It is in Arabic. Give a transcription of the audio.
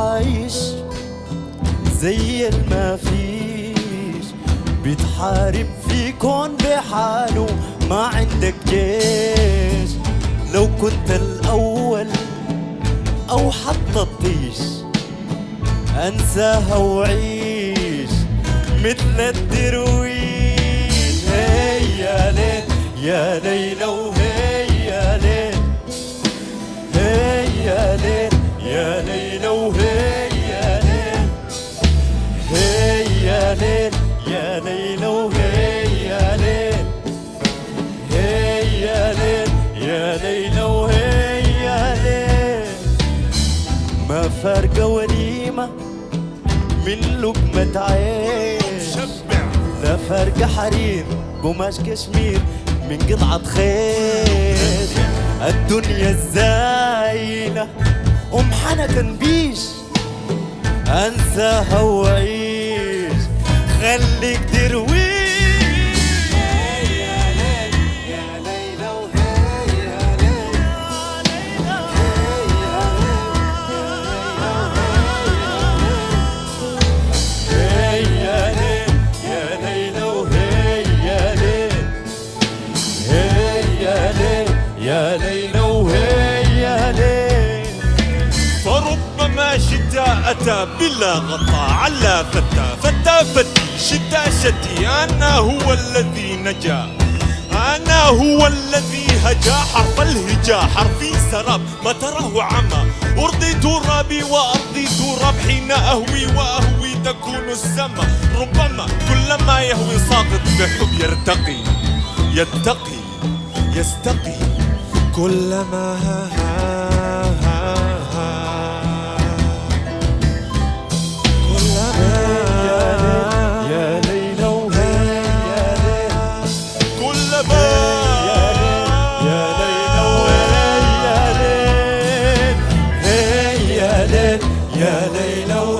عايش زي الما فيش، بتحارب في كون بحاله ما عندك جيش. لو كنت الأول أو حتى الطيش أنساها وعيش مثل الدرويش. هي يا ليل يا ليلى وهي يا ليل، هي يا ليل يا ليلى وهي يا ليل، هي يا ليل يا ليلى وهي يا ليل، هي يا ليل يا ليلى وهي يا ليل. ما فارقة وليمة من لقمة عيش، لا فارقة حرير قماش كشمير من قطعة خيش. الدنيا الزايلة حنا تنبيش انساها وعيش خليك درويش. يا ليلى وهي يا ليل. فربما شتاء أتى بلا غطاء على فتى فتي شتى شتي. أنا هو الذي نجا، أنا هو الذي هجا. حرف الهجا حرفي سراب ما تراه عمى. أرضي ترابي وأرضي تراب، حين أهوي وأهوي تكون السما. ربما كلما يهوي ساقط بحب يرتقي يتقي يستقي. كلما يا ليلى وهي يا ليل، كلما يا ليلى وهي يا ليل، هي يا ليل يا ليلى